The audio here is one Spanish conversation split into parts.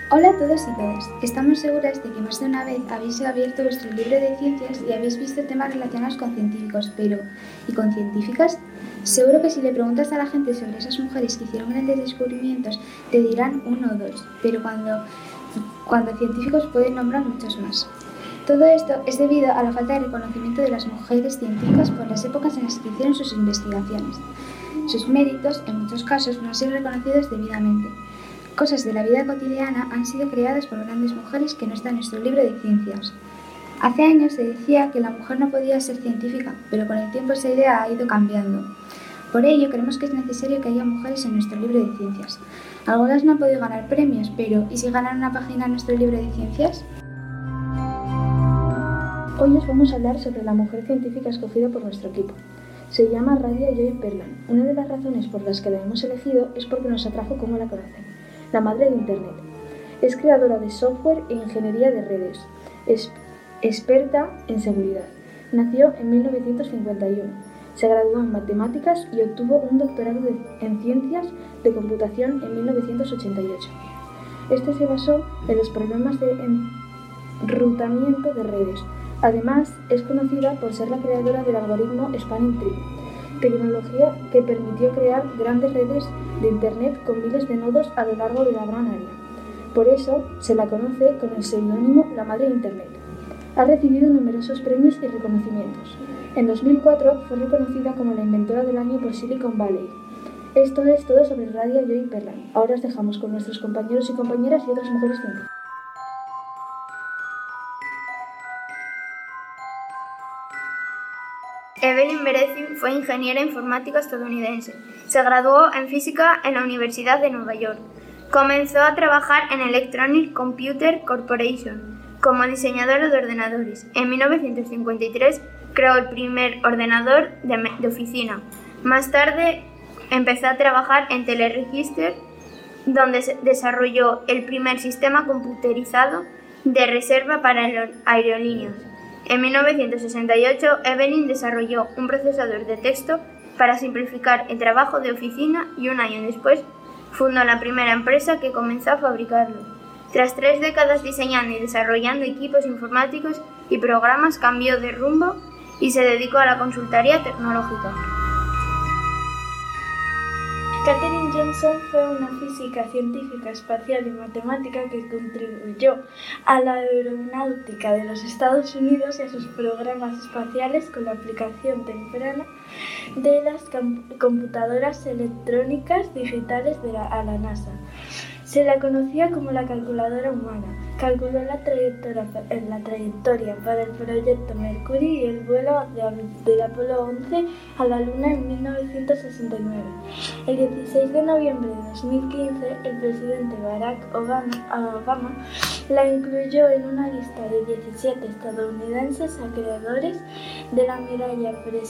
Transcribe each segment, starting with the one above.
Hola a todos y todas. Estamos seguras de que más de una vez habéis abierto vuestro libro de ciencias y habéis visto temas relacionados con científicos, pero ¿y con científicas? Seguro que si le preguntas a la gente sobre esas mujeres que hicieron grandes descubrimientos, te dirán uno o dos, pero cuando científicos pueden nombrar muchos más. Todo esto es debido a la falta de reconocimiento de las mujeres científicas por las épocas en las que hicieron sus investigaciones. Sus méritos, en muchos casos, no han sido reconocidos debidamente. Cosas de la vida cotidiana han sido creadas por grandes mujeres que no están en nuestro libro de ciencias. Hace años se decía que la mujer no podía ser científica, pero con el tiempo esa idea ha ido cambiando. Por ello, creemos que es necesario que haya mujeres en nuestro libro de ciencias. Algunas no han podido ganar premios, pero ¿y si ganan una página en nuestro libro de ciencias? Hoy os vamos a hablar sobre la mujer científica escogida por nuestro equipo. Se llama Radia Joy Perlman. Una de las razones por las que la hemos elegido es porque nos atrajo cómo la conocen. La madre de Internet. Es creadora de software e ingeniería de redes. Es experta en seguridad. Nació en 1951. Se graduó en matemáticas y obtuvo un doctorado en ciencias de computación en 1988. Este se basó en los problemas de enrutamiento de redes. Además, es conocida por ser la creadora del algoritmo Spanning Tree, tecnología que permitió crear grandes redes de Internet con miles de nodos a lo largo de la gran área. Por eso, se la conoce con el seudónimo La Madre de Internet. Ha recibido numerosos premios y reconocimientos. En 2004 fue reconocida como la inventora del año por Silicon Valley. Esto es todo sobre Radia Joy Perlman. Ahora os dejamos con nuestros compañeros y compañeras y otras mujeres científicas. Evelyn Berezin fue ingeniera informática estadounidense. Se graduó en física en la Universidad de Nueva York. Comenzó a trabajar en Electronic Computer Corporation como diseñadora de ordenadores. En 1953 creó el primer ordenador de oficina. Más tarde empezó a trabajar en Teleregister, donde desarrolló el primer sistema computerizado de reserva para aerolíneas. En 1968, Evelyn desarrolló un procesador de texto para simplificar el trabajo de oficina y un año después fundó la primera empresa que comenzó a fabricarlo. Tras 3 décadas diseñando y desarrollando equipos informáticos y programas, cambió de rumbo y se dedicó a la consultoría tecnológica. Katherine Johnson fue una física, científica, espacial y matemática que contribuyó a la aeronáutica de los Estados Unidos y a sus programas espaciales con la aplicación temprana de las computadoras electrónicas digitales a la NASA. Se la conocía como la calculadora humana. Calculó la trayectoria para el proyecto Mercury y el vuelo del Apolo 11 a la Luna en 1969. El 16 de noviembre de 2015, el presidente Barack Obama la incluyó en una lista de 17 estadounidenses acreedores de la medalla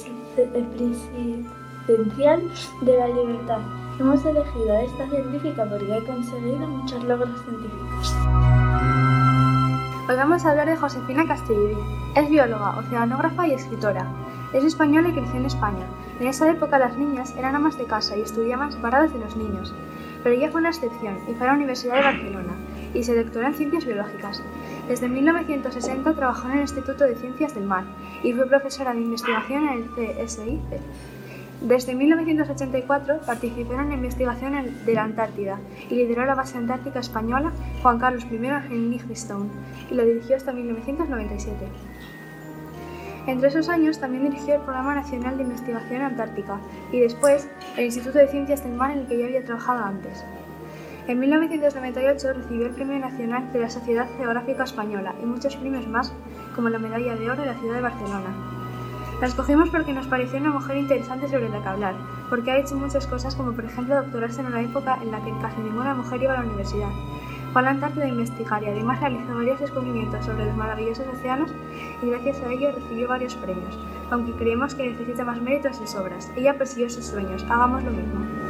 presidencial de la libertad. Hemos elegido a esta científica porque ha conseguido muchos logros científicos. Hoy vamos a hablar de Josefina Castellví. Es bióloga, oceanógrafa y escritora. Es española y creció en España. En esa época las niñas eran amas de casa y estudiaban separadas de los niños. Pero ella fue una excepción y fue a la Universidad de Barcelona y se doctoró en ciencias biológicas. Desde 1960 trabajó en el Instituto de Ciencias del Mar y fue profesora de investigación en el CSIC. Desde 1984 participó en la investigación de la Antártida y lideró la base antártica española Juan Carlos I en Livingstone y la dirigió hasta 1997. Entre esos años también dirigió el Programa Nacional de Investigación Antártica y después el Instituto de Ciencias del Mar en el que ya había trabajado antes. En 1998 recibió el Premio Nacional de la Sociedad Geográfica Española y muchos premios más, como la Medalla de Oro de la Ciudad de Barcelona. La escogimos porque nos pareció una mujer interesante sobre la que hablar, porque ha hecho muchas cosas como por ejemplo doctorarse en una época en la que casi ninguna mujer iba a la universidad. Fue a la Antártida a investigar y además realizó varios descubrimientos sobre los maravillosos océanos y gracias a ello recibió varios premios, aunque creemos que necesita más méritos y sobras. Ella persiguió sus sueños, hagamos lo mismo.